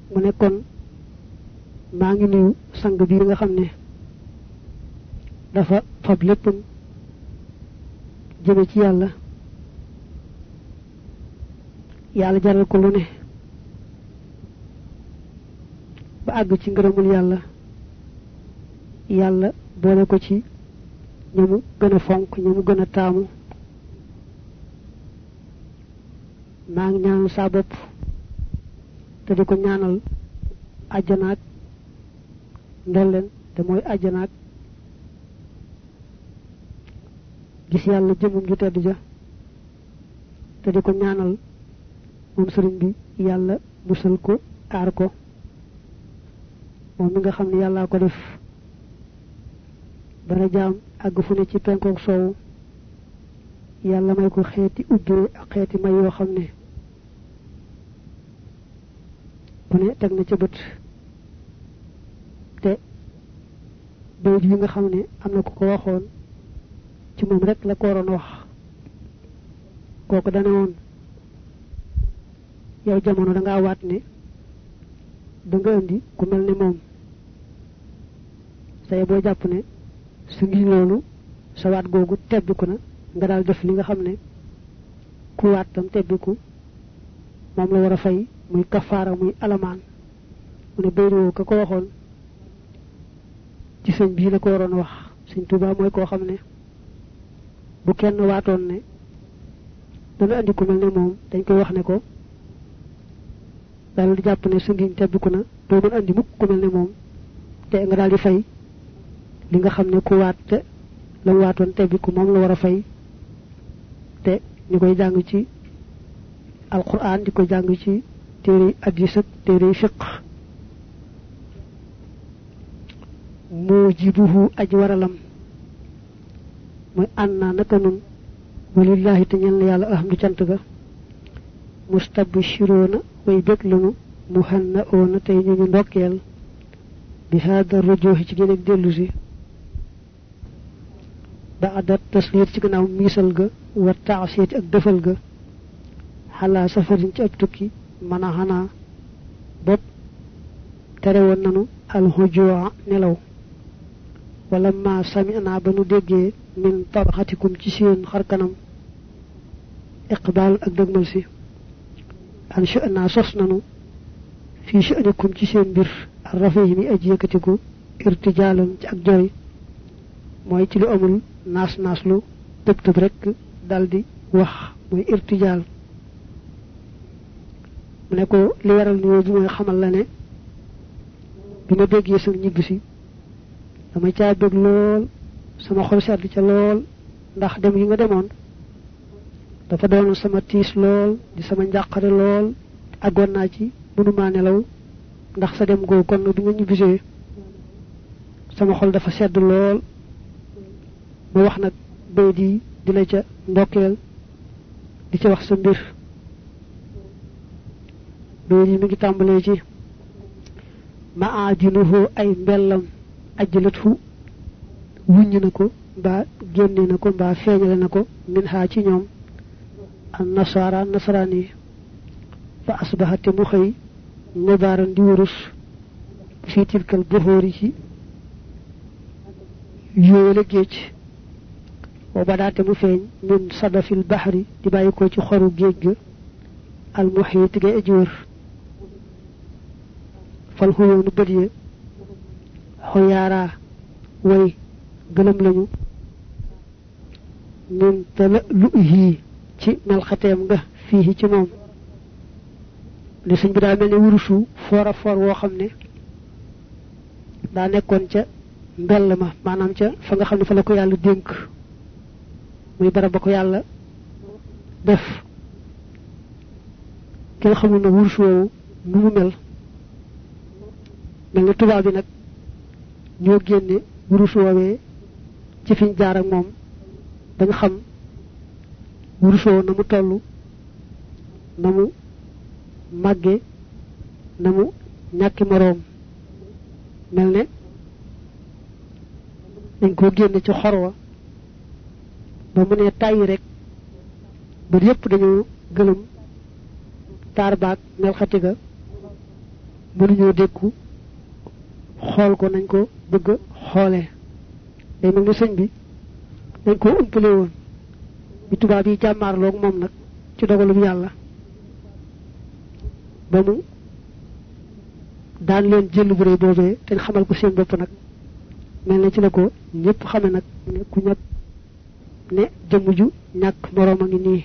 mu ne kon maa ngi nuyu sang bi nga xam ne dafa fab léppam jëme ci yàlla yàlla jaral ko lu ne ba àgg ci ngërëmul yàlla yàlla boole ko ci ñamu gën a fonk ñamu gën a taamu maa ngi ñaanal saa bopp te di ko ñaanal àjjanaak ndolleen te mooy àjjanaak gis yàlla jëmum ju tedd ja te di ko ñaanal moom sëriñ bi yàlla musal ko aar ko moom mi nga xam ne yàllaa ko def dara jaam àgg fu ne ci penkook soowu yàlla may ko xeeti ubbee ak xeeti may yoo xam ne ku ne teg na ca bët te bayit yi nga xam ne am na ku ko waxoon ci moom rek la ko waroon wax kooku dane woon yow jamono da ngaa waat ne da nga indi ku mel ne moom say boo jàpp ne su ngi loolu sa waat googu tebbiku na nga daal def li nga xam ne ku waat tam tebbiku moom la war a fay muy kafaara muy alamaan mu ne bayru ka ko waxoon ci sëñ bii la ko waroon wax sëñ Tuubaa mooy koo xam ne bu kenn waatoon ne dana andi ku mel ne moom dañ koy wax ne ko daal di jàpp ne su ngiñ tebbiku na doo mën andi mukk ku mel ne moom te nga daal di fay li nga xam ne ku waat te la waatoon tebbiku moom la war a fay te ñu koy jàng ci alquran di ko jàng ci téere hadiis ak téere fiqh mujibuhu aj waralam muy anna naka nun walillahi te ñel na yàlla alhamdu cant ga mustabshiruna way bég lanu muhannauna tey ñu ndokkeel bi hada rujuhi ci gën ak dellu si ba'da taslir ci gannaaw miisal ga wa ta'siyati ak defal ga xalaa safarin ci ab tukki mën a xanaa bopp tere woon nanu alxujua nelaw wala ma sami'na ba nu déggee min tarxatikum ci seen xarkanam iqbaal ak dëgmal si an sha'na sos nanu fii sha'nikum ci seen mbir arrafihi mi aji yëkkatiku irtijaalan ci ak jooy mooy ci lu amul naas naas lu tëb tëb rek daldi wax mooy irtijaal mu ne ko li waral nuyoo bi mooy xamal la ne bi ma déggee sa ñibbisi dama caa bëgg lool sama xol sedd ca lool ndax dem yi nga demoon dafa doon sama tiis lool di sama njàqare lool àggoon naa ci mënumaa nelaw ndax sa dem googu kon bi nga ñibbisee sama xol dafa sedd lool ma wax nag bay di la ca ndokkeel di ca wax sa mbir bay di mi ngi tàmbalee ci ma aadinuhu ay mbellam ajjalatu wuññ na ko mbaa génne na ko mbaa feeñale na ko min haa ci ñoom an nasara nasaraan yi fa asbaxate mu xëy nibaaran di wurus fii tilkal buxóori ci yooyale géej wa badaate mu feeñ min sadafil baxri di bàyyi ko ci xoru géej ga al muxiit ga aji wër fal xuyoonu bët ya xoyaaraa way gëlëm lañu min tala lu hii ci melxateem nga fii ci moom li sëñ bi daa mel ne wurusu foora foor woo xam ne daa nekkoon ca mbell ma maanaam ca fa nga xam ne fa la ko yàlla dénk muy barab ba ko yàlla def kenn xamul na wurusu woowu nu mu mel ni tubaab bi nag ñoo génne wurusu woowee ci fiñ jaar ak moom bañ xam wurusoo na mu toll na mu màgge na mu ñàkki moroom mel ne dañ ko génne ci xorwa ba mu ne tàyyi rek ba yépp dañoo gëlëm taar baag mel xatiga mënuñoo dékku xool ko nañ ko bëgg xoolee day mel ni sëñ bi dañ ko umpale woon bi tubaab yi jàmmaarloog moom nag ci dogalub yàlla ba mu daan leen jël bu rëy boobee te xamal ko seen bopp nag mel na ci la ko ñëpp xame nag ne ku ñëpp ne jëmm ju ñàkk moroom a ngi nii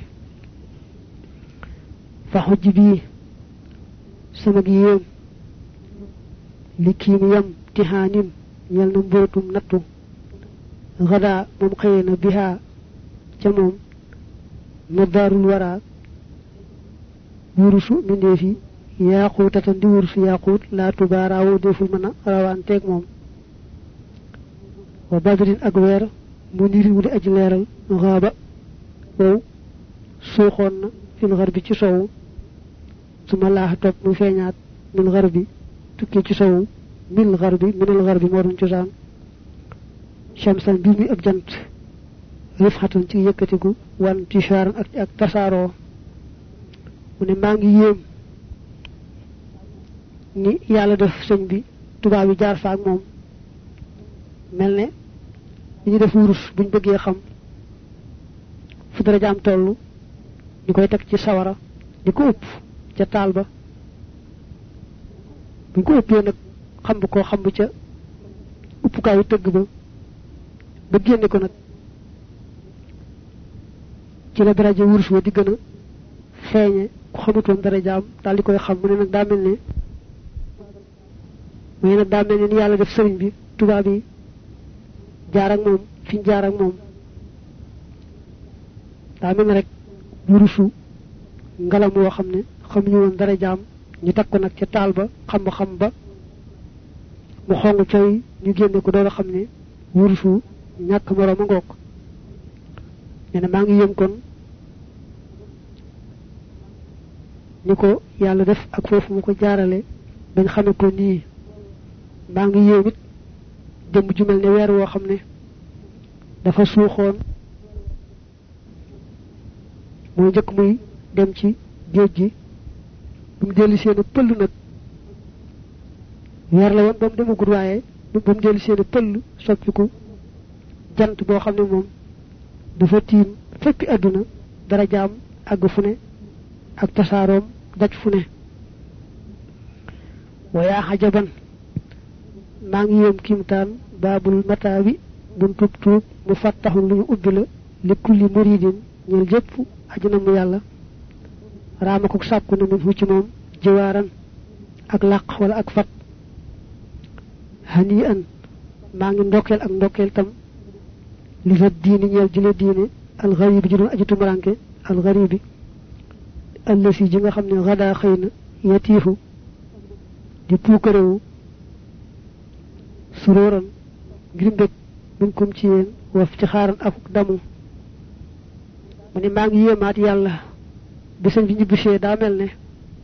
fa xujj bii sama gi yéem li kii mi yam tihaanim ñel na mbootum nattu xadaa moom xëye na bihaa ca moom nadaarul waraa wurusu mindee fi yaaquutatan di wurusu yaaquut laa tubaaraawu deful mën a rawanteeg moom wa badrin ak weer mu niri wu di aji leeral xaaba wow suuxoon na fil xar bi ci sowu suma laaxa topp mu feeñaat min xar bi tukkee ci sowu minal xar bi moo doon cosaan shamsan bi muy ab jant rifxatan ci yëkkatiku wan tishaaran ak tasaaroo mu ne maa ngi yéem ni yàlla def sëñ bi tubaab yi jaar fa ak moom mel ne li ñu def wurus buñ bëggee xam fu darajaam toll ñu koy teg ci sawara di ko ëpp ca taal ba buñ ko ëppee nag xam bu ca uppukaayu tëgg ba génne ko nag ci la daraja wurus wa di gën a feeñe ku xamutoon darajaam daal di koy xam mu ne nag daa mel ne ni yàlla def sëriñ bi tubaab yi jaar ak moom fi ñu jaar ak moom daa mel ne rek wurusu ngalam woo xam ne xamuñu woon darajaam ñu teg ko nag ca taal ba xam ba mu xong coy ñu génne ko doon xam ne wurusu ñàkk moroom a ngoog nee na maa ngi yëm kon ni ko yàlla def ak foofu mu ko jaarale bañ xame ko nii maa ngi yéem it jëmm ju mel ne weer woo xam ne dafa suuxoon mooy njëkk muy dem ci géej gi bu mu dellu seen pëll nag weer la woon ba mu demagul waaye ba mu dellu seen pëll soppiku jant boo xam ne moom dafa tiim fekki àdduna dara jaam àgg fu ne ak tasaaroom daj fu ne wayaa xajaban maa ngi yéem kimtaan baabul mataa bi buntub tuub mu fattaxul lu ñu ubbi la li kulli muridin ñeel jëpp ajuna mu yàlla raama ko sàkku na min fu ci moom jiwaaran ak làq wala ak fat hani an maa ngi ndokkeel ak ndokkeel tam li fa diini ñeel ji la diine alxaribi ji doon aji tumuranke alxaribi allasi ji nga xam ne xadaa xëy na yatiifu di puukarewu suróoran ngir mbég buñ kom ci yéen waf ci xaaran akuk damu mu ne maa ngi yéemaat yàlla bisam bi ñibbisee daa mel ne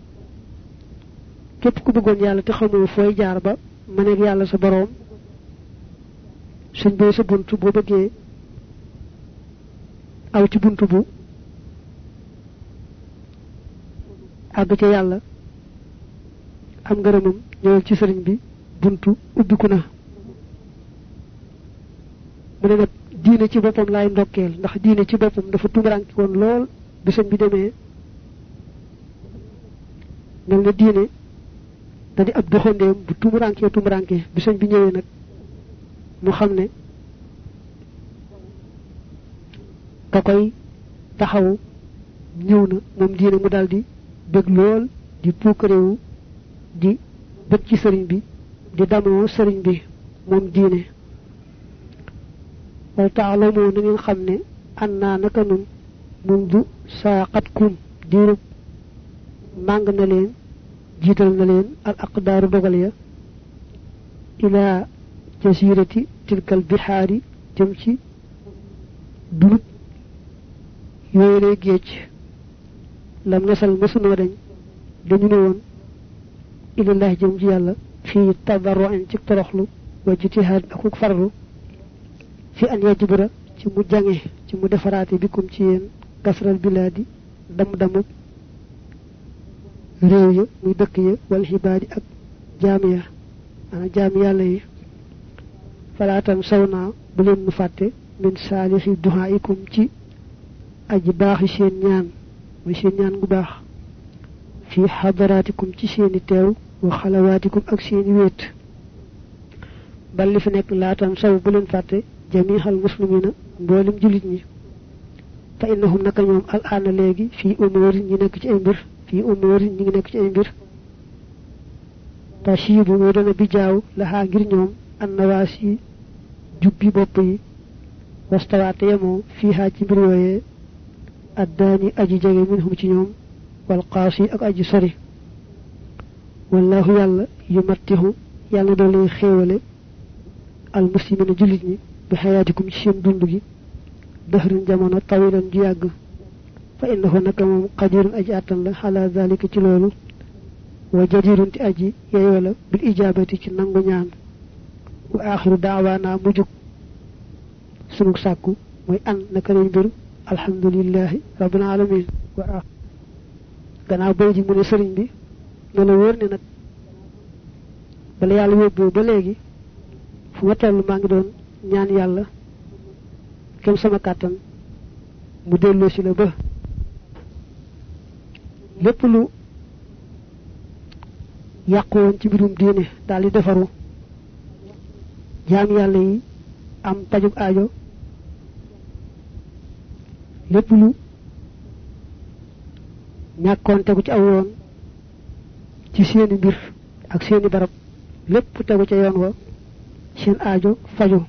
képp ku bëggoon yàlla te xamoo fooy jaar ba ma nekk yàlla sa boroom sëñ bee sa bunt boo bëggee aw ci bunt bu àgg ca yàlla am ngërëmam ñëwal ci sëriñ bi buntu ubbiku na mu ne nag diine ci boppam laay ndokkeel ndax diine ci boppam dafa tumuranki woon lool bi sëñ bi demee mel na diine da di ab doxandeem bu tumuranke bi sëñ bi ñëwee nag mu xam ne ka koy taxaw ñëw na moom diine mu daldi bëgg lool di puukarewu di bëgg ci sëriñ bi di damoo sëriñ bi moom diine wal taalamoo na ngeen xam ne an naa naka nun mundu saaqatkum diirub màng na leen jiital na leen al aqdaaru dogal ya ilaa jasirati tilkal bihaari jëm ci dunub yooyu lay géej lam nasal mësunoo dañu ne woon ilallahi jëm ci yàlla fii tadarru'in ci toroxlu wa jitihaad akuk farlu fi an yajbura ci mu jange ci mu defaraate bikum ci yéen kasral bilaadi dam-damub réew ya muy dëkk ya wal xibaadi ak jaamiya ana jaami yàlla yi falaatan sawna bu leen nu fàtte min saalixi duhaikum ci aji baaxi seen ñaan muy seen ñaan gu baax fi xadaraatikum ci seeni teew wa xalawaatikum ak seeni wéet bal li fi nekk laatan saw bu leen fàtte jamiixal muslimina mboolem jullit ñi fa innahum naka ñoom al aana léegi fii umóorin ñi nekk ci ay mbir fii umóorin ñi ngi nekk ci ay mbir tashibu moo dana bi jaaw laxaa ngir ñoom annawaas yi jubbi bopp yi wastawaate yemoo fiihaa ci mbir yooyee addaani aji jege minhum ci ñoom wal qaasi ak aji sori wallahu yàlla yumattihu yàlla doole xéewale al muslimina jullit ñi bi xayaatikum ci seen dund gi dëxrin jamono tawilan ju yàgg fa innahu naka moom qadirun aji àttan la xala zalika ci loolu wa jadirun ti aji yeeyoo la bil ijaabati ci nangu ñaan wa axiru daawaana mujug sunu sàkku mooy an naka lay mbir alhamdulillahi rabbil alamin wa gannaaw bay ji mu ne sëriñ bi ne la wóor ne nag bala yàlla yóbbu ba léegi fu ma toll maa ngi doon ñaan yàlla kem sama kàttan mu delloo si la ba lépp lu yàqoon ci mbirum diine daal di defaru jaam yàlla yi am pajug aajo lépp lu ñàkkoon tegu ci aw yoon ci seeni mbir ak seeni barab lépp tegu ca yoon wa seen aajo faju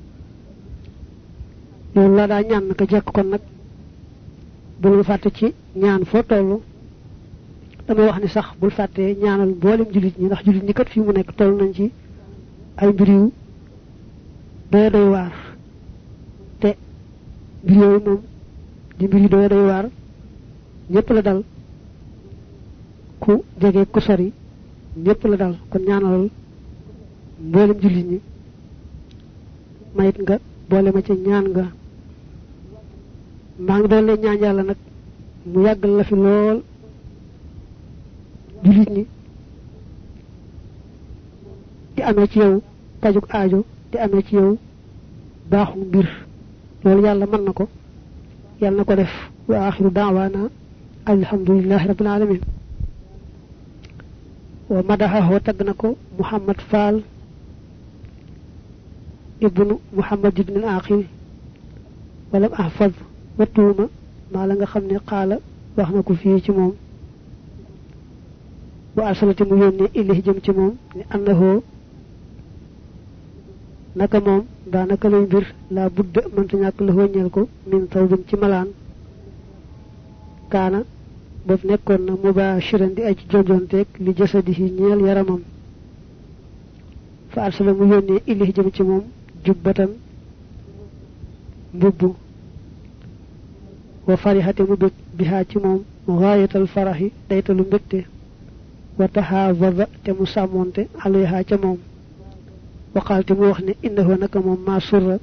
loolu la daa ñaan naka jekk kon nag bul fàtte ci ñaan foo toll dama wax ni sax bul fàtte ñaanal mboolem jullit ñi ndax jullit ñi kat fi mu nekk toll nañ ci ay mbir yu doy waar te mbir yooyu moom di mbir yu doy waar ñëpp la dal ku jege ku sori ñëpp la dal kon ñaanalal mboolem jullit ñi mayit nga boole ma ca ñaan nga maa ngi doon leen ñaan yàlla nag mu yàggal la fi lool jullit ñi di amee ci yow pajuk aajo di amee ci yow baaxu mbir loolu yàlla mën na ko yàlla na ko def wa axiru daawaana alhamdulillahi rabbil alamin wa madaxahu tagg na ko Muhammad Fall ibnu Muhammad ibn al-Aqil walam ahfaz wattuuma maa la nga xam ne xaala wax na ko fii ci moom wa arsalati mu yónnee ilayhi jëm ci moom ni annahu naka moom daanaka lay mbir laa budda mënta ñàkk la wëññeel ko min tawbin ci malaan kaana boobu nekkoon na mubashiran di ay ci jonjonteeg li jasadihi ñeel yaramam fa arsala mu yónnee ilayhi jëm ci moom jubbatan mbubb wa farihate mu bég bihaa ci moom gaayatal farahi daytalu mbégte wa taxaafada te mu sàmmoonte alayha ca moom waqaal te mu wax ne innahu naka moom maa surra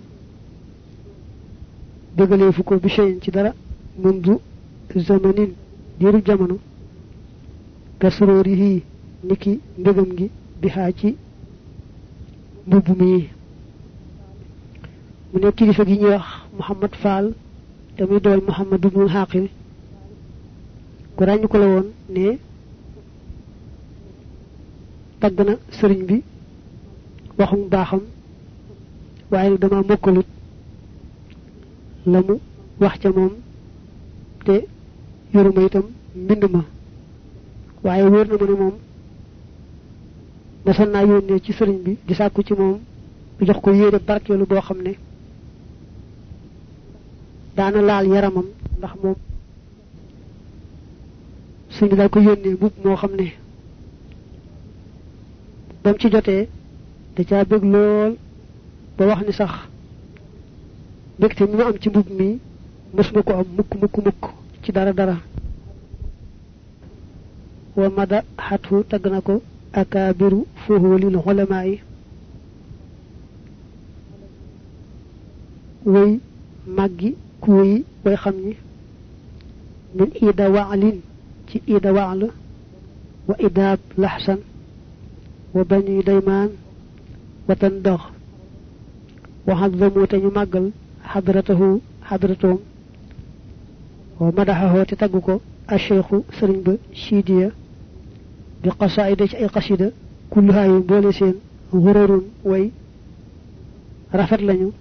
bëggaleefu ko bi cheyin ci dara mundu zamanin diiru jamono kasroorihi niki mbégam gi bihaa ci mbubb mi mu ne kilifa gi ñuy wax Muhammad Fall te muy dool Muhammad ibnu Xaqil ku ràññ ko la woon ne tagg na sëriñ bi waxum baaxam waaye dama mokkalut la mu wax ca moom te yoruma itam mbind ma waaye wóor na ma ne moom masoon naa yónnee ci sëriñ bi di sàkku ci moom bu jox ko yére barkeelu boo xam ne daana laal yaramam ndax moom sëriñ bi daal ko yónnee mbubb moo xam ne bam ci jotee da caa bëgg lool ba wax ni sax mbégte mi ma am ci mbubb mi mësuma ko am mukk ci dara wa mada xatu tagg na ko akaabiru fuhulil xulamaa yi way màggi ku yi way xam ñi min ida waalin ci ida waal wa idaab laxsan wa bani dayman wa tandakh wa hazzamu tañu magal hadratahu hadratum wa madahahu te taguko ash-shaykhu serigne ba shidiya bi qasaida ci ay qasida kulluha yu boole seen ghururun way rafet lañu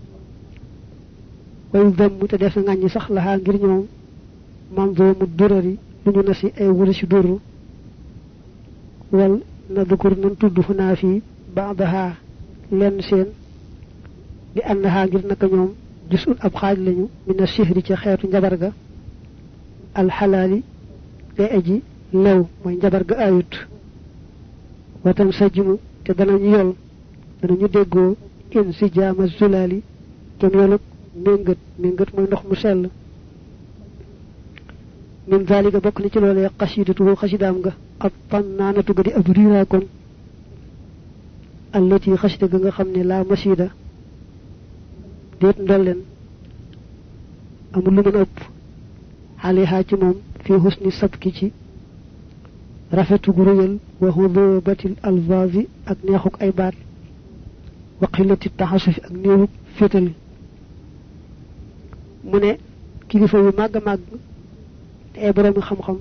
way dem te def ngagne sax la ngir ñoom manzumu durari luñu nasi ay wuri ci duru wal nadhkur nan tuddu funa fi ba'daha len seen li annaha ngir naka ñoom jusul ab xaaj lañu min ash-shihri ci xeetu njabar ga al halali day aji lew moy njabar ga ayut watam sajimu te danañu yol danañu deggo in si jama zulali kem yoluk mingat moy ndox mu sel min zalika bok ni ci lolé qasidatu qasidam ga ab tannanatu ga di ab rira kon allati khashida ga nga xamni la masida det ndolen amul lu mëna ëpp haliha ci mom fi husni sabki ci rafetu gu rëyal wa hudubatil alfazi ak neexuk ay baat wa qillati tahasuf ak neewuk fétal mu ne kilifa yu màgg màgg te ay borom xam-xam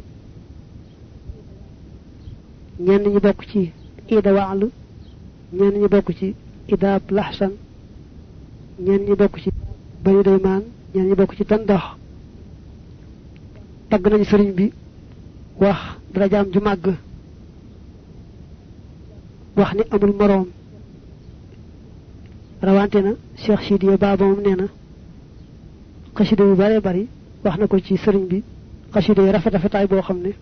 ñenn ñi bokk ci ida wa'lu ñenn ñi bokk ci ida lahsan ñenn ñi bokk ci bani dayman ñenn ñi bokk ci tandax tagg nañu sëriñ bi wax darajaam ju màgg wax ni amul morom rawante na cheikh sidiya baba mom neena xasida yu bare bari wax na ko ci sëriñ bi xasida yu rafet rafetaay boo xam ne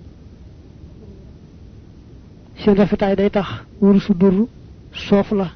seen rafetaay day tax wuru su dur soof la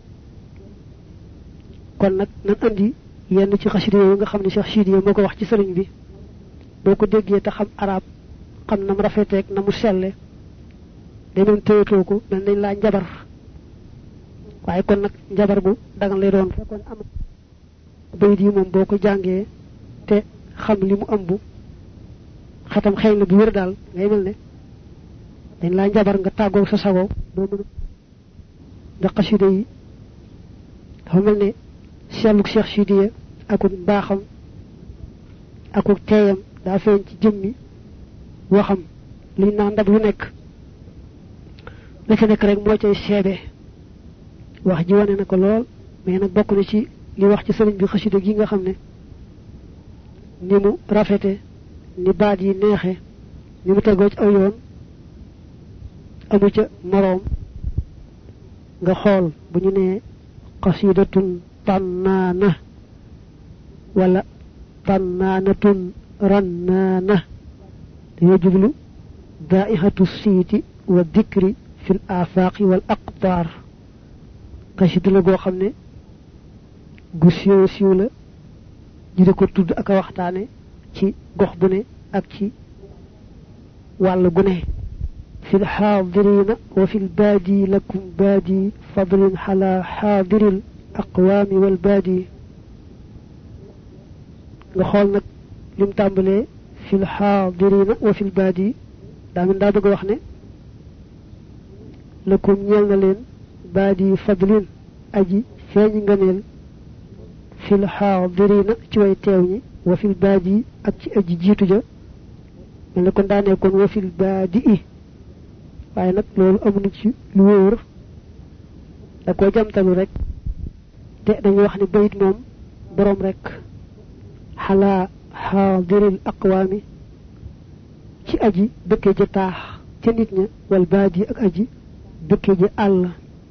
kon nag nan andi yenn ci xasida yu nga xam ne cheikh sidiya moo ko wax ci sëriñ bi boo ko déggee te xam arab xam nam rafeteek na mu selle day mën téyetoo ko mel nañ laa njabar waaye kon nag njabar gu dagan lay doon fekkoon am bayit yi moom boo ko jàngee te xam li mu ëmb xatam xëy na bu wér daal ngay mel ne dañ laa njabar nga tàggoog sa sago doo mën da xasida yi dafa mel ne selluk cheikh sidiya akuk baaxam akuk teeyam daa feeñ ci jëmmi waxam li na ndab lu nekk la ca nekk rek moo cay seebe wax ji wane na ko lool mais nag bokk na ci li wax ci sëriñ bi xasida gi nga xam ne ni mu rafete ni baat yi neexe ni mu tegoo ci aw yoon amu ca moroom nga xool bu ñu nee qasidatun tannaana wala tannaanatun rannaana dañoo jublu daa'ihatu siiti wa dikri fil afaaqi wal aqtaar xasida la goo xam ne gu siiw la ñu di ko tudd ak a waxtaane ci gox bu ne ak ci wàll gu ne في الحاضرين وفي البادي لكم بادي فضل على حاضر الأقوام والبادي نخول نك لم تامبلي في الحاضرين وفي البادي دا من دا bëgg wax ne لكم ñel na leen badi fadlin aji feñ nganel في الحاضرين ci way teew ñi wa fil badi ak ci aji jitu ja mel kon da ne kon wa fil badi waye nak lolu amunu ci lu wóor da ko jamtalu rek te dañu wax ni bayit mom borom rek hala hadiril aqwami ci aji dëkke ja taax ci nit ña wal badi ak aji dëkke ja àll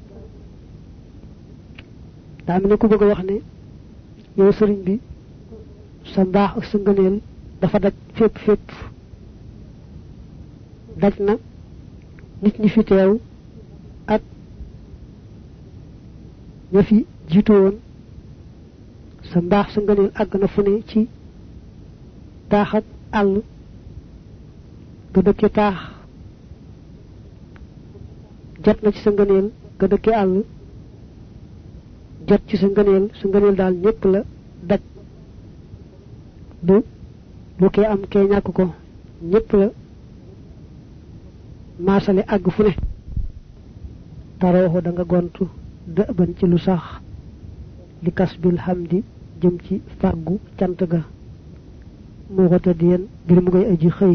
da am ne ku bëgg wax ne yow sëriñ bi sa mbaax ak sa ngëneel dafa daj fépp fépp daj na nit ñi fi teew ak ña fi jiitu woon sa mbaax sa ngëneel àgg na fu ne ci taax ak àll nga dëkke taax jot na ci sa ngëneel nga dëkke àll jot ci sa ngëneel daal ñépp la daj du lu kee am kee ñàkk ko ñépp la maasale àgg fu ne tarooxu da nga gontu dëban ci lu sax li kasbil hamdi jëm ci fàggu cant ga mu xota diyen bir mu ngay aji xëy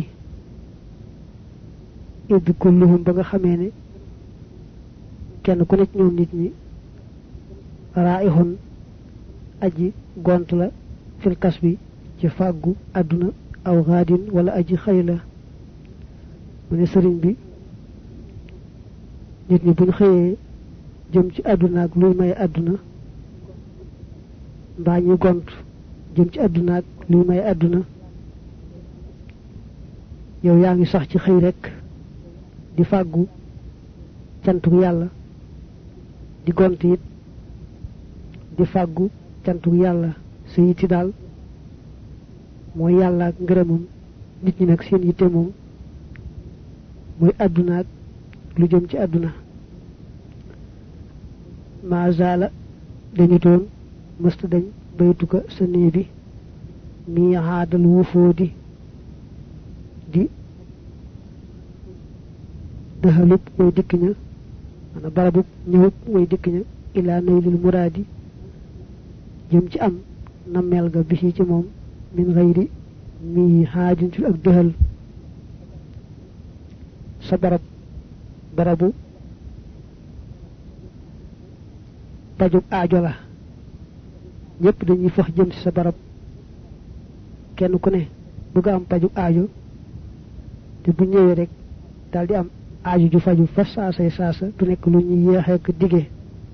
id kulluhum ba nga xamee ne kenn ku nekk ñoom nit ñi raihun aji gont la fil kasbi ci fàggu àdduna aw gaadin wala aji xëy la mu ne sëriñ bi nit ñi buñ xëyee jëm ci àdduna ak luy may àdduna mbaa ñu gont jëm ci àdduna ak luy may àdduna yow yaa ngi sax ci xëy rek di fàggu cantu yàlla di gont it di fàggu cantu yàlla sa yitti daal mooy yàlla ak ngërëmam nit ñi nag seen yitte moom mooy àdduna ak lu jëm ci àdduna maazala dañu doon mësta dañ baytuka sa nee bi mi haadal wufoodi di dëhalub way dikk ña mana barabub ñëwub way dikk ña ilaa naylil muraadi jëm ci am nammeel ga bisi ci moom min gayri mi haajin ci ak dëhal sa barabu pajub aajo la ñëpp dañuy fax jëm ci sa barab kenn ku ne bëgg am pajub aajo te bu ñëwee rek daldi am aajo ju faju fa saasa du nekk lu ñuy yeexee ko dige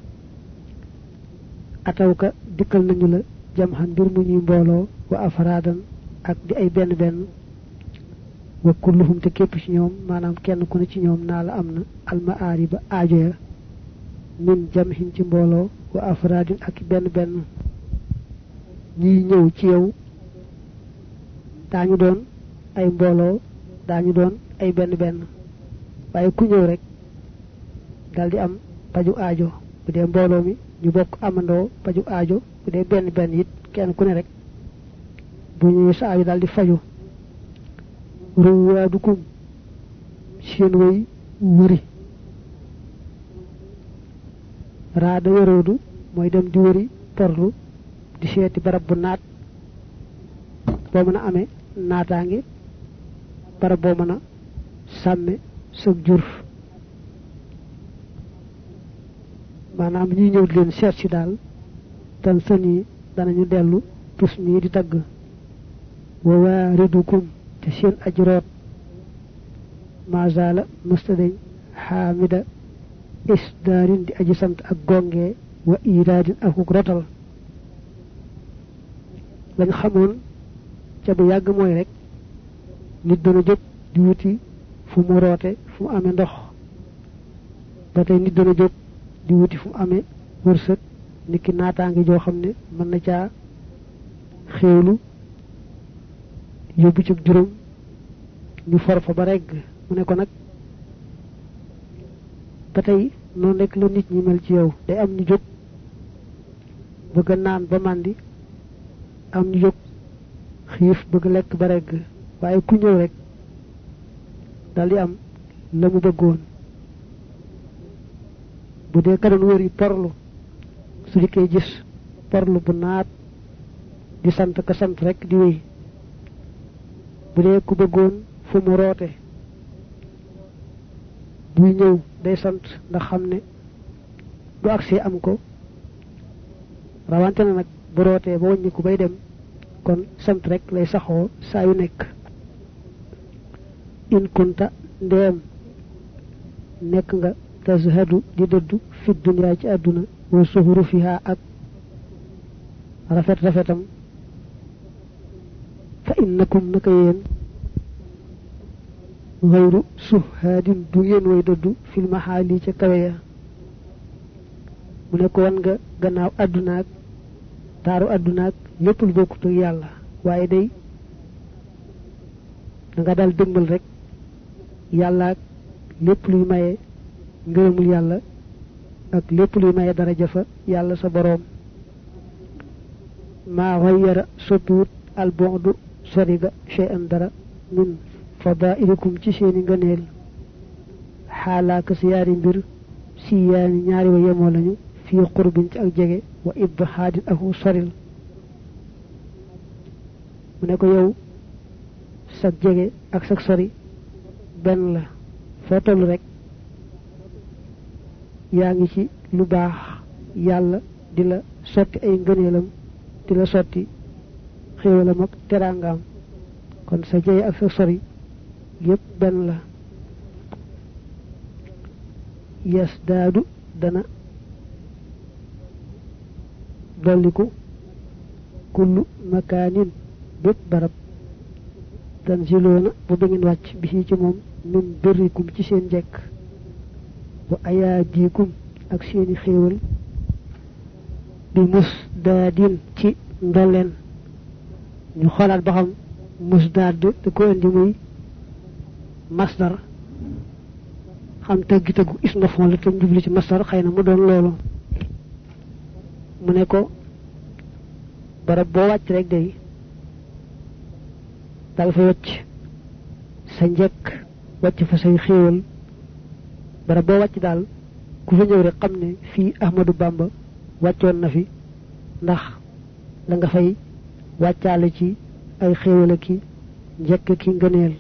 atawka dikkal nañu la jam xan mbir mu ñuy mbooloo wa afraadan ak di ay benn benn wa kulluhum te képp ci ñoom maanaam kenn ku ne ci ñoom naa la am na almaari ba aajo ya min jamhin ci mbooloo wa afraadin ak benn benn ñi ñëw ci yow daañu doon ay mbooloo daañu doon ay benn benn waaye ku ñëw rek daldi am paju aajo bu dee mbooloo mi ñu bokk amandoo paju aajo bu dee benn benn it kenn ku ne rek bu ñëwee sa aajo daldi faju ruwaadukum seen way wëri raada wëroodu mooy dem di wëri porlu di seeti barab bu naat boo mën a amee naataange barab boo mën a sàmme sëg jur maanaam ñi ñëw di leen seet si daal tan sën yi danañu dellu tus nii di tagg wa waaridukum te seen ajroot mazala mustadañ xaamida isdaarin di aji sant ak gonge wa iraadin akuk rotal lañ xamoon ca bu yàgg mooy rek nit dana jóg di wuti fu mu roote fu mu amee ndox ba tey nit dana jóg di wuti fu mu amee wërsëg niki naataange joo xam ne mën na caa xéewlu yóbbu ci juróom ñu for fa ba regg mu ne ko nag ba tey noonu rek la nit ñi mel ci yow day am ñu jóg bëgg naan ba màndi am ñu jóg xiif bëgg lekk ba regg waaye ku ñëw rek daldi am la mu bëggoon bu dee ka doon wëri porlu su dikkee gis porlu bu naat di sant ka sant rek di wéy bu dee ku bëggoon fu mu roote buy ñëw day sant ndax xam ne du agsee am ko rawante na nag bu rootee ba wàññiku bay dem kon sant rek lay saxoo saa yu nekk in kunta ndeem nekk nga tazhadu di dëddu fi dunya ci àdduna wa suhuru fiha ak rafetam fa innakum naka yéen غير سهاد دوين way doddu fil mahali ci kawe ya mu ne ko wan nga gannaaw aduna ak taaru aduna ak lépp lu bokkut ak yàlla waaye day da nga dal dëgmal rek yàlla ak lépp luy maye ngërëmul yàlla ak lépp luy maye daraja fa yàlla sa boroom ma ghayyara sotut al bu'du soriga shay'an dara min fadailikum ci seeni ngëneel xaalaaka siyaari mbir sawasiyaani ñaari wa yemoo lañu fi qurbin ci ak jege wa ibhaadin ak soril mu ne ko yow sa jege ak sa sori benn la foo toll rek yaa ngi ci lu baax yàlla di la sotti ay ngëneelam di la sotti xéewalam ak teraangaam kon sa jege ak sa sori yépp benn la yasdaadu dana dolliku kullu makaanin bépp barab tanziloona bu da ngeen wàcc bi ci moom min birrikum ci seen njekk wa ayaadikum ak seeni xéewal bi musdaadin ci ndolleen ñu xoolaat ba xam musdaad da ko indi muy masdar xam tëgg-tëggu isma fon la te njubli ci masdar xëy na mu doon loolu mu ne ko barab boo wàcc rek day dal fa wàcc sa njëkk wàcc fa say xéewal barab boo wàcc daal ku fa ñëw rek xam ne fii Ahmadou Bamba wàccoon na fi ndax la nga fay wàccaale ci ay xéewal ki njëkk ki ngëneel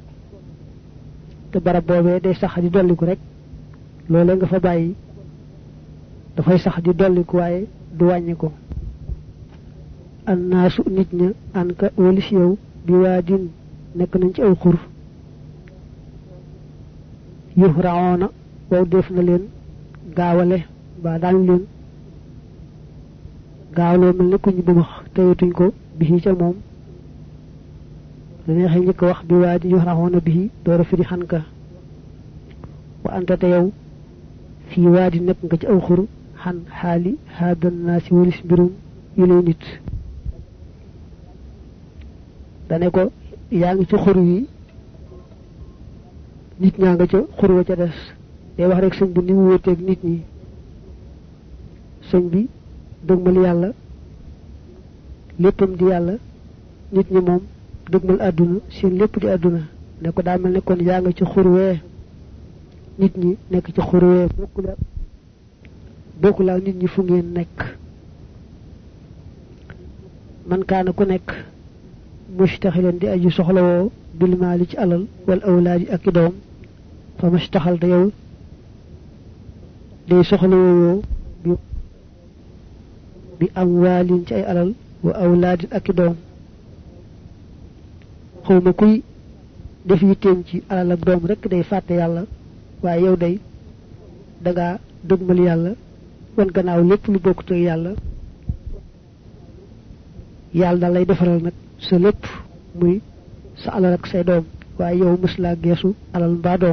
te barab boobee day sax di dolliku rek loolee nga fa bàyyi dafay sax di dolliku waaye du wàññi ko annaasu nit ña an ka walis yow bi waadin nekk nañ ci aw xur yuhraona wow def na leen gaawale ba daañu leen gaawloo mel ne ku ñu bëmax teyatuñ ko bi ca moom la neexee njëkk wax bi waadi yuhraona bi door a firi xanka wa anta te yow fii waadi nekk nga ci aw xur xan xaali haadan naa si walis mbirum yi lay nit dane ko yaa ngi ci xur yi nit ñaa nga ca xur wa ca des day wax rek sëñ bi ni mu wóoteeg nit ñi sëñ bi dëgmal yàlla léppam di yàlla nit ñi moom dëgmal àdduna seen lépp di àdduna ne ko daa mel ne kon yaa nga ci xur wee nit ñi nekk ci xur wee bokku la nit ñi fu ngeen nekk man kaana ku nekk mustaxilan di aju soxlawoo bil maali ci alal wal awlaadi ak i doom fa mustaxal da yow day soxlawoo bi am waalin ci ay alal wa awlaadin ak i doom xawma kuy def yitteem ci alal ak doom rek day fàtte yàlla waaye yow day dangaa dëgmal yàlla wan gannaaw lépp lu bokkut ak yàlla yàlla daal lay defaral nag sa lépp muy sa alal ak say doom waaye yow mës laa geesu alal mbaa doom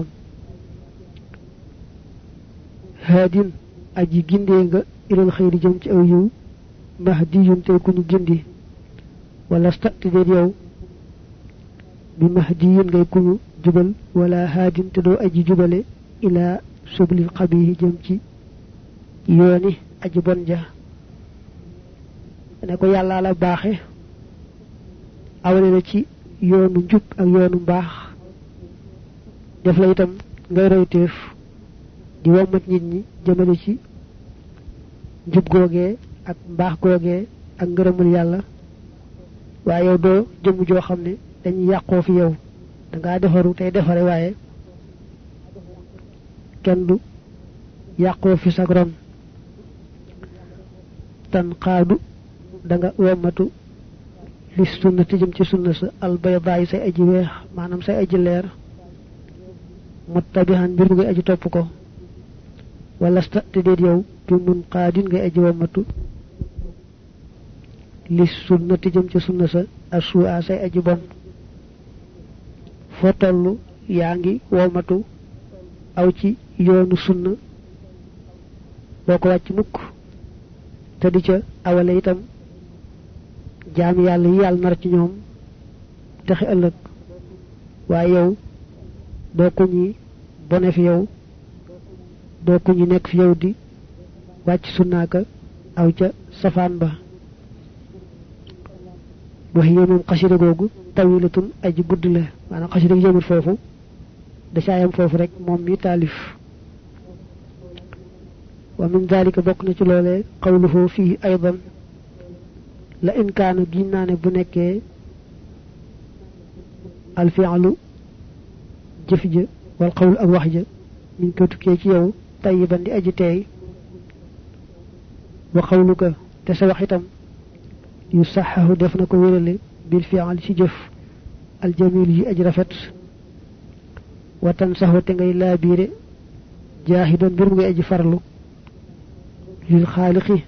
haadin aji gindee nga ilal xëyri jëm ci aw yiw mahdiyun tey ku ñu gindi wala stati déet yow bi mahdiyin ngay ku ñu jubal wala haadin te doo aji jubale ilaa sublil xabihi jëm ci yooni aji bon ja ne ko yàlla la baaxe awale la ci yoonu njub ak yoonu mbaax def la itam ngay royteef di wommat nit ñi jëmale ci njub googee ak mbaax googee ak ngërëmul yàlla waaye yow doo jëmm joo xam ne dañuy yàqoo fi yow dangaa defaru tey defare waaye kenn du yàqoo fi sag ron tan xaadu danga wommatu li sunnati jëm ci sunna sa albaydaay say aji weex maanaam say aji leer muttabihan mbir mu ngay aji topp ko wala sta te déet yow bi mun xaadin ngay aji wommatu li sunnati jëm ci sunna sa asua say aji bon foo toll yaa ngi wommatu aw ci yoonu sunna boo ko wàcc mukk te di ca awale itam jaam yàlla yi yàlla nar ci ñoom texe ëllëg waaye yow doo ko ñi bone fi yow doo ko ñi nekk fi yow di wàcc sunnaaka aw ca safaan ba wax yee moom xasida googu tawilatun aji gudd la maanaam xasida gi jëmut foofu da caayam foofu rek moom mi taalif ومن ذلك بقنا ci lolé qawluhu fihi aydan la in kana ginnaane bu nekké al fi'lu jëf ja wal qawl ak wax ja min ko tuké ci yow tayyiban di aji tay wa qawluka te sa wax itam yusahahu def na ko wérale bil fi'l ci jëf al jamil yi aji rafet wa tansahu te ngay labiré jahidan bir ngay aji farlu lil khaliqi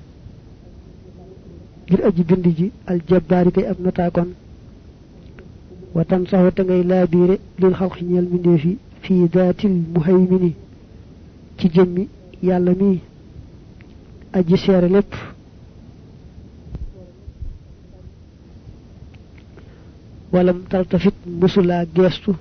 ngir aji bind ji al jabbaari kay ab notaakoon wa tansahu te ngay labiré lil xalqi ñeel mindeefi fi daatil muhaymini ci jëmmi yàlla mi aji seere lépp walam taltafit musula gestu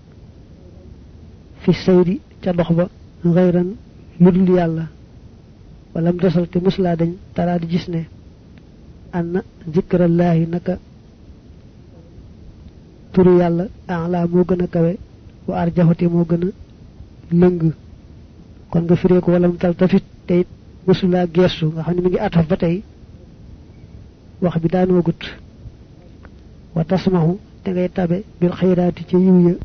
fi sayri ca dox ba غيرا ludul yàlla walam desal te musula dañ tara di gis ne anna zikrallahi naka turu yàlla a'la moo gën a kawe wa arjaxute moo gën a lëng kon nga firee ko walam taltafit te it musula gestu nga xam ne mi ngi ataf ba tey wax bi daanoo gut wa tasmahu te ngay tabe bil xayraati ci yiw ya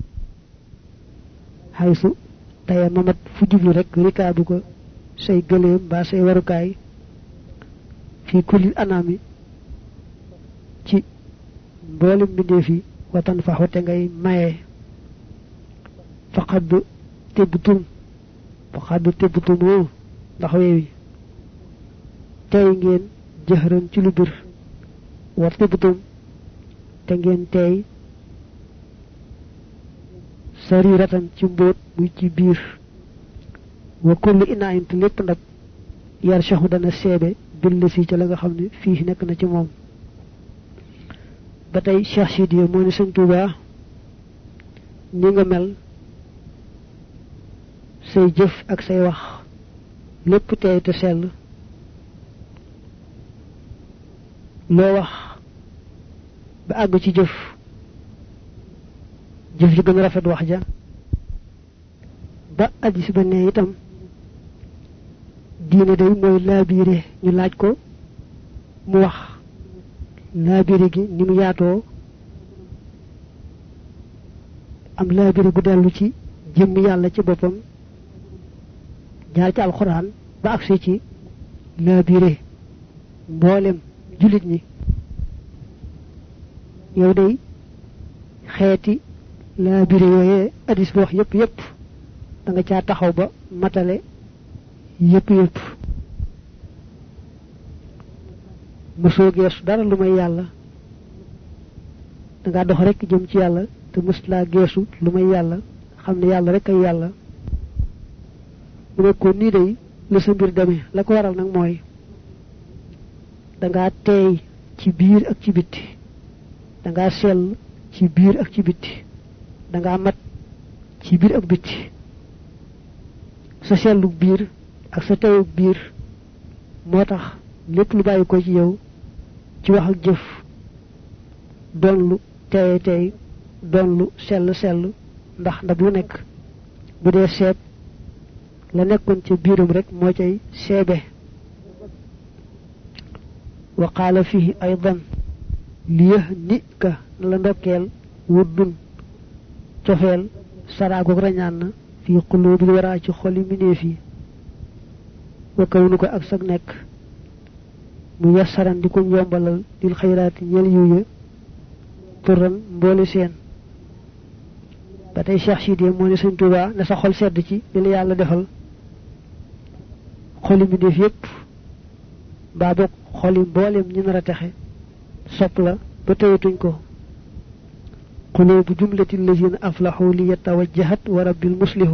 haysu taya mamat fu jublu rek rikaadu ko say gëleem ba say warukaay fi kulli anami ci mboolem mbindeef yi watan fa xote ngay maye faqad tebtum ndax weewi tey ngeen jëhran ci lu bir war tebtum te ngeen tey sariratan ci mbóot muy ci biir wa kullu ina'in lépp ndab yar shahu dana seebe bill si ci la nga xam ne fii nekk na ci moom ba tey Cheikh Sidiya moo ne Sëñ Tuubaa ni nga mel say jëf ak say wax lépp tey te sell loo wax ba àgg ci jëf ji gën a rafet wax ja ba addis ba ne itam diine day mooy laabire ñu laaj ko mu wax laabire gi ni mu yaatoo am laabire gu dellu ci jëmm yàlla ci boppam jaar ci alxuraan ba agsi ci laabire mboolem jullit ñi yow day xeeti laabire yooyee addis bi wax yépp da nga caa taxaw ba matale yépp mësoo geesu dara lu may yàlla da nga dox rek jëm ci yàlla te mës laa geesu lu may yàlla xam ne yàlla rek ay yàlla mu ne ko nii day la sa mbir demee la ko waral nag mooy da nga teey ci biir ak ci bitti da nga sell ci biir ak ci bitti da nga mat ci biir ak bitti sa sellu biir ak sa teewu biir moo tax lépp lu bàyyi ko ci yow ci wax ak jëf doon lu teey doon lu sell ndax ndab lu nekk bu dee seet la nekkoon ca biiram rek moo cay seebe wa qaala fihi aydan liyahnika la ndokkeel wuddun cofeel saraagoog rañaan na fi qulubil wara ci xoli mineef yi wa kawnu ko ak sag nekk mu yassaran di ko yombalal dil xayraati ñel yuya turan mboole seen ba tey Cheikh Sidiya moo ne Sëñ Tuubaa na sa xol sedd ci li la yàlla defal xoli mineef yépp baa bokk xoli mbooleem ñi nar a texe sopp la ba tëyatuñ ko قلوب جملة الذين أفلحوا ليتوجهت ورب المصلح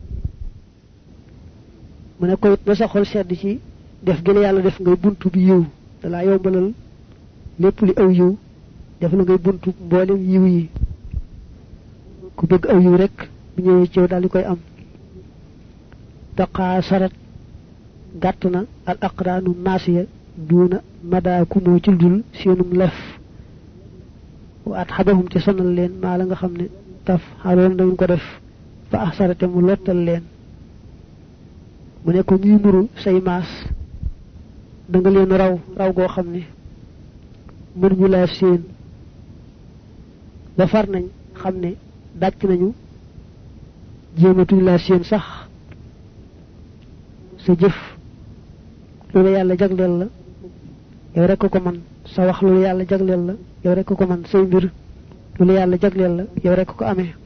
من كويت نسا خول سedd ci def gëna yalla def ngay buntu bi yiw da la yombalal lepp li aw yiw def la ngay buntu mbolem yiw yi ku bëgg aw yiw rek bu ñëwé ci yow dal di koy am taqasarat gatna al aqranu nasiya duna madaku mo ci dul senum lef wa athabahum ci sonal leen ma la nga xamne taf haroon dañ ko def fa ahsarate mu lottal leen mu ne ko ñuy nuru say maas da nga leen raw goo xam ne mënuñu laa seen ba far nañ xam ne dàcc nañu jéematuñ laa seen sax sa jëf lu la yàlla jagleel la yow rek ko man sa wax lu la yàlla jagleel la yow rek ko man say mbir lu la yàlla jagleel la yow rek ko amee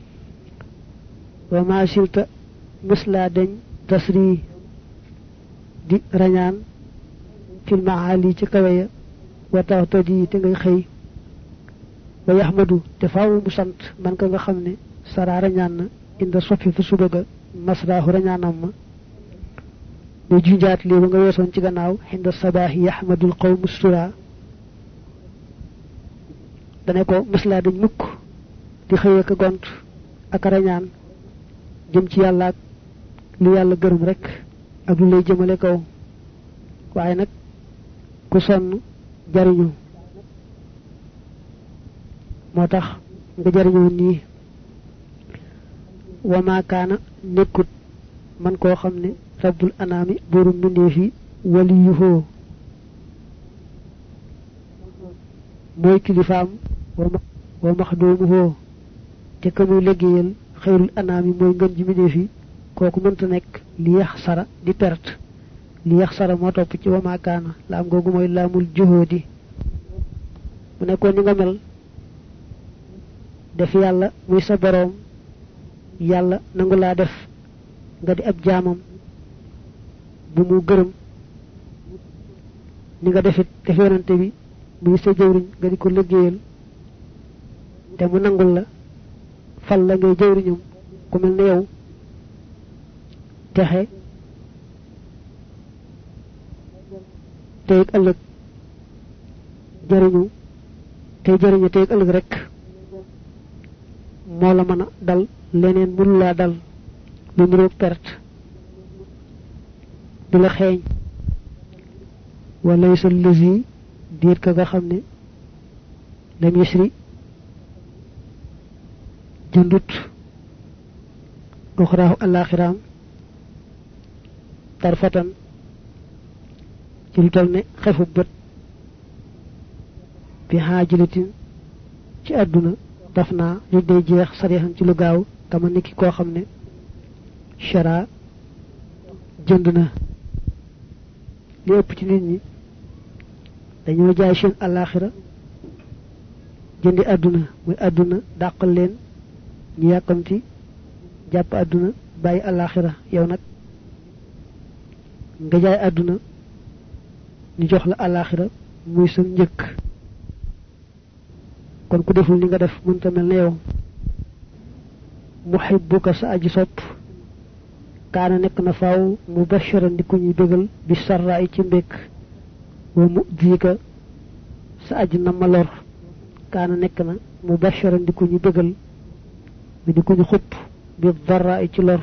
wa ma silta musla deñ tasri di rañaan fil maali ci kaweya wa taxtadi te ngay xëy wa yahmadu te faaw mu sant man ka nga xam ne sara rañaan na inda sofi fa suba ga masraahu rañaanam ma muy junjaat lii ba nga weesoon ci gannaaw inda sabaahi yahmadul qawmu sura dane ko musla dañ mukk di xëy ak gont ak rañaan jëm ci yàlla ak lu yàlla gërëm rek ak lu lay jëmale kaw waaye nag ku sonn jariñu moo tax nga jariñoo nii wa ma kaana nekkut man koo xam ne rabbul anaami buurum mbindeef yi waliyuhoo mooy kilifaam wa maxdoomuhoo te ka muy liggéeyal xayrul anaami mooy ngën ji mbindeef yi kooku mënta nekk li yax sara di perte li yax sara moo topp ci wa ma kaana laam googu mooy laamul juhóodi mu nekkoon ni nga mel def yàlla muy sa boroom yàlla nangu laa def nga di ab jaamam bu mu gërëm ni nga defit def yonante bi muy sa jëwriñ nga di ko liggéeyal te mu nangul la fal la ngay jëwriñam ku mel ne yow texe tey ak ëllëg jariñu tey jariñu tey ak ëllëg rek moo la mën a dal leneen mënu laa dal lu niroog perte du la xeeñ wala sa lësi diir ka nga xam ne lam yasri jëndut uxraahu alaxiraam tarfatan ci lu tol ne xefu bët bi xaajilitin ci àdduna daf naa ñu day jeex sarixan ci lu gaaw kama niki koo xam ne shara jënd na li ëpp ci nit ñi dañoo jaay seen alaxira jëndi àdduna muy àdduna dàqal leen ñu yàkkamti jàpp àdduna bàyyi alaxira yow nag nga jaay àdduna ñu jox la alaxira muy sa njëkk kon ku deful ni nga def mënta mel ne yow muhibbuka sa aji sopp kaana nekk na faaw mubashiran di ku ñuy bégal bi sarra ci mbékk wa mudika sa aji na ma lor kaana nekk na mubashiran di ku ñuy bégal bi di ku ñu xupp bi darra ci lor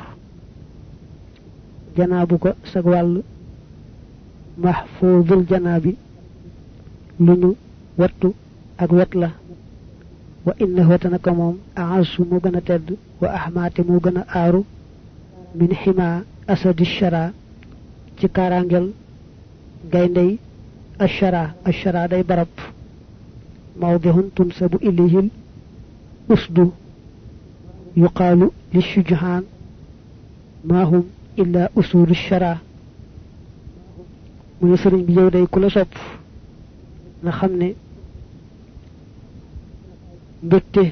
janaabu ko sag wàll mahfuzul janaabi lu ñu wattu ak wet la wa innahu tanaka moom a'azu moo gën a tedd wa ahmaate moo gën a aaru min xima asadi shara ci kaaraangel gayndey ashara day barab mawdihun tunsabu ilayhil usdu yuqaalu li shujhaan ma hum illa usulu shara mu ne sëriñ bi yow day ku la sopp nga xam ne mbégte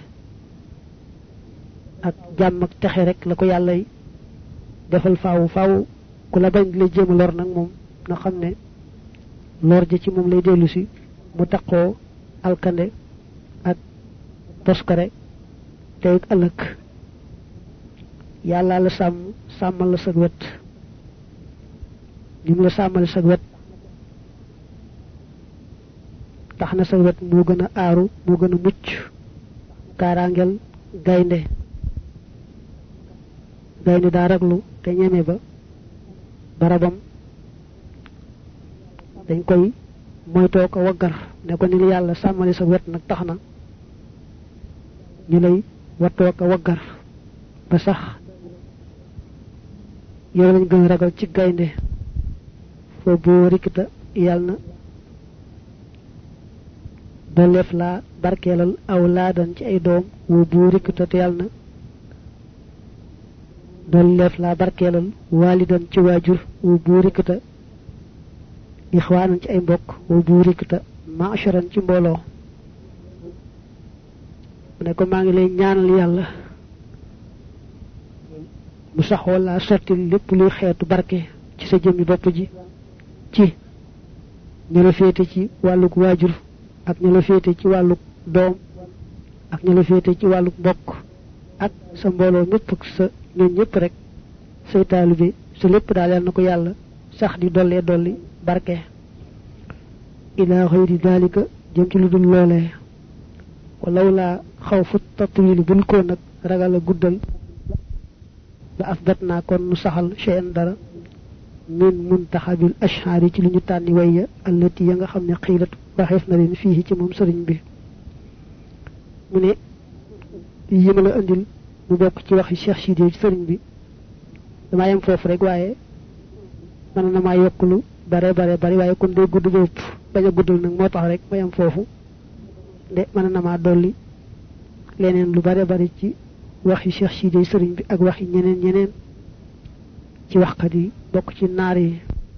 ak jàmm ak texe rek la ko yàlla defal faaw ku la bañ lay jéem lor nag moom na xam ne lor ji ci moom lay dellu si mu taqoo alkande ak toskare tey ak ëllëg yàlla la sàmmal la sag wet lim la sàmmal sag wet tax na sag wet moo gën a aaru moo gën a mucc kaaraangel gaynde daa raglu te ñeme ba barabam dañ koy moytoo ko waggar ne ko ni li yàlla sàmmali sa wet nag tax na ñu lay wattoo ko waggar ba sax yow lañ gën ragal ci gaynde fo bo rikita yalna dolef la barkelal awlaadan ci ay doom wo bo rikita te yalna dolef la barkelal walidan ci wajur wo bo rikita ikhwanan ci ay mbokk wo bo rikita ma'sharan ci mbolo ne ko ma ngi lay ñaanal yalla bu saxo la sotti lepp luy xeetu barke ci sa jëmmi bopp ji ci ñu la féete ci wàllug waajur ak ñu la féete ci wàllug doom ak ñu la féete ci wàllug mbokk ak sa mbooloo ñëpp ak sa ñun ñëpp rek say taalibe sa lépp daal yal na ko yàlla sax di dolli barke ila xayri dalika jëm ci lu dul loolee walaw la xawfu tatwil bul ko nag ragal a guddal la asbatna kon nu saxal shay'an dara min muntahabil ash'ari ci luñu tanni wayya allati ya nga xamne xilat waxef na leen fi ci mom serigne bi mu ne yima la andil mu bok ci waxi cheikh sidé ci serigne bi dama yam fofu rek waye man na ma yokulu bare waye kon day gudd bopp baña guddul nak mo tax rek ma yam fofu de man na ma dolli leneen lu bare ci waxi cheikh sidé serigne bi ak waxi ñeneen ci waxkat yi bokk ci naar yi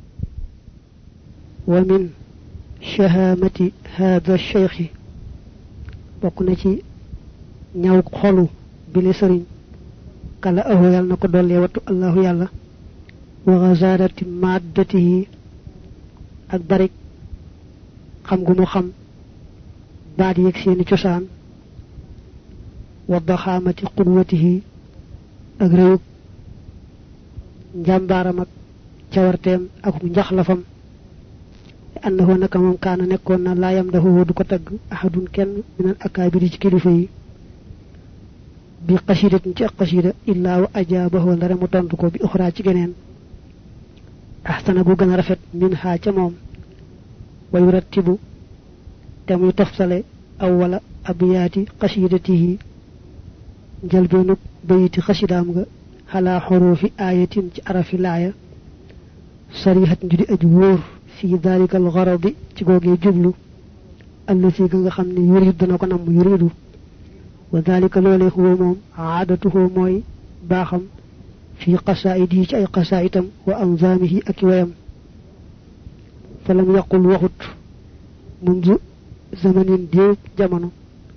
wa min shahamati hadha shaykh bokk na ci ñaw xolu bi le sëriñ kala ahu yàlla na ko dollee wattu allahu yàlla wa ghazarati maddatihi ak barik xam gu mu xam baat yeeg seeni cosaan wa daxaamati qudwatihi ak réew njambaram ak cawartem ak njaxlafam annahu naka mom kaana nekkon na la yam dahu du ko tagg ahadun kenn min al akabiri ci kilifa yi bi qasidatin ci qasida illa wa ajabahu ndara mu tontu ko bi ukhra ci geneen ahsana gu gëna rafet min ha ca mom wa yurattibu tamu tafsale awwala abiyati qasidatihi jalbenu bayti qasidam ga على حروف آية عرف الآية صريحة جدي أجور في ذلك الغرض تقوغي جبلو الذي كان خمني يريد نكون يريد وذلك لولي هو موم عادته موي باخم في قصائده أي قصائدم وأنظامه أكوام فلم يقل وقت منذ زمن ديب جمانو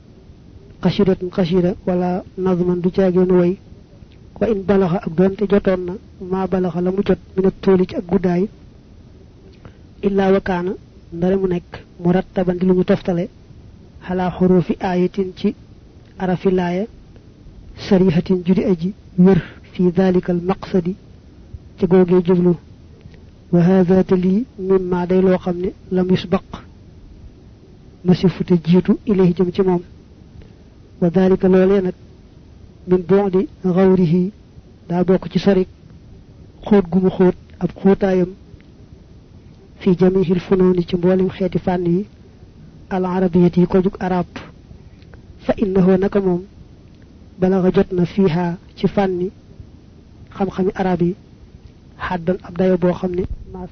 قشيرة ولا نظما دجاجين وي wa in balagha ak donte joton na ma balagha la mu jot min toli ci ak guday illa wa kana ndare mu nek murattaban di lu ñu toftale hala hurufi ayatin ci arafi laaya sarihatin judi aji wër fi dhalika al maqsadi ci goge jublu wa hadha tali mimma day lo xamne lam yusbaq masifute jitu ilayhi jëm ci mom wa dhalika lolé nak min bondi ghawrihi da bok ci sori xoot gu mu xoot ab xootayam fi jamihil fununi ci mbolim xéti fan yi al arabiyyati ko juk arab fa innahu naka mom balagha jotna fiha ci fanni xam xami arab yi haddan ab dayo bo xamni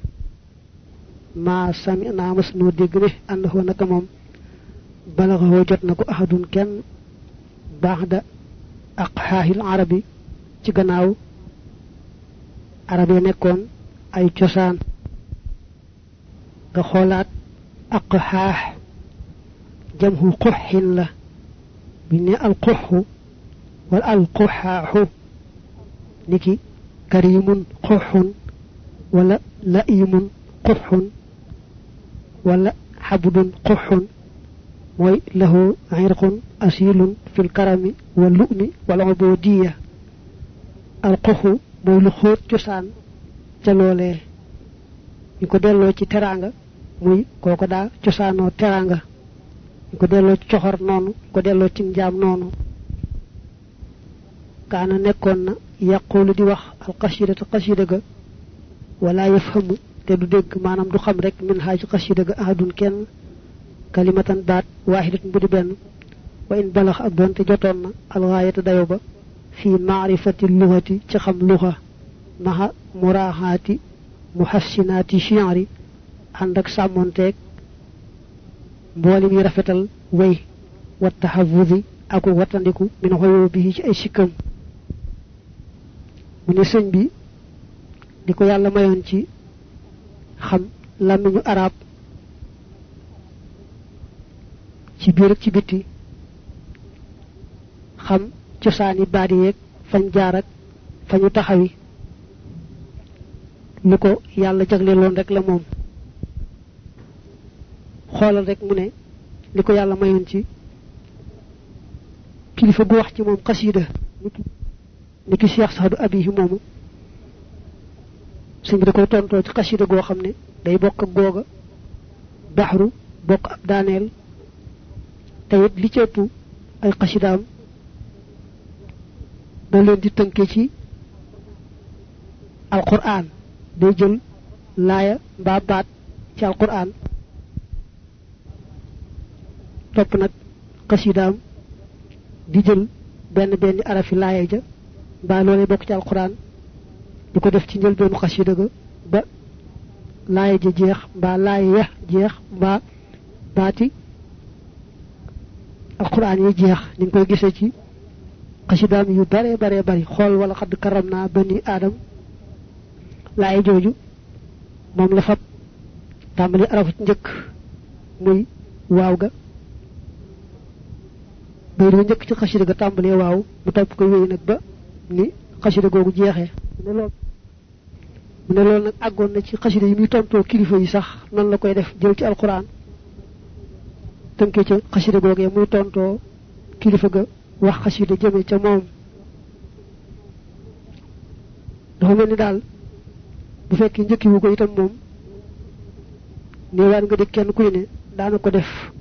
ma sami'na masnu deg ne annahu naka mom balagha jotna ko ahadun ken ba'da aqhahil arabi ci gannaaw arab yi nekkoon ay cosaan nga xoolaat aqhah jamhu quhin la bi ne al quhu wal al quhahu niki karimun quhun wala laimun quhun wala habdun quhun moy lahu irqun asilun fil karami wal lu'mi wal ubudiyya al quhu moy lu xoot cosaan ca lolé ñiko delo ci teranga muy koko da cosaano teranga ñiko delo ci coxor nonu ko delo ci njam nonu kana nekkon na yaqulu di wax al qasida ga wala yafhamu te du deg manam du xam rek min haji qasida ga ahadun kenn kalimatan baat wahidatun budi ben wa in balagh ak donte joton na al ghayata dayo ba fi ma'rifati lughati ci xam lugha maha murahati muhassinati shi'ri andak samontek mbolim yi rafetal way wa tahawuzi aku watandiku min xoyo bi ci ay sikam mu ne señ bi diko yalla mayon ci xam lamiñu arab ci biir ak ci biti xam ciosani baadi yek fañ jaar ak fañu taxawi nuko yalla jagleelon rek la mom xolal rek mu ne liko yalla mayon ci kilifa gu wax ci mom qasida niki cheikh sahadu abihi momu señ bi da koy tonto ci qasida go xamne day bok ak goga bahru bok ab danel tayit li ci ëpp ay qasidaam da leen di tënke ci alquran day jël laaya ba baat ci alquran top nak qasidaam di jël benn arafi laaya ja ba lolé bok ci alquran diko def ci ñël benn qasida ga ba laaya ja jeex ba laaya jeex ba baati alquran yi jeex ñu ngi koy gisé ci qasidaam yu bare bare bari xol wala xad karamna bani adam laay joju mom la fab tambali arafu ñëk muy waaw ga bay do ñëk ci qasida ga tambali waaw mu top ko wéy nak ba ni qasida gogu jeexé mu ne lool nak agon na ci qasida yi muy tonto kilifa yi sax non la koy def jël ci alquran tënke ci qasida gogé muy tonto kilifa ga wax qasida jëme ca mom dafa melni dal bu fekk ñëkki wu ko itam mom ni waan nga de kenn kuy ne daana ko def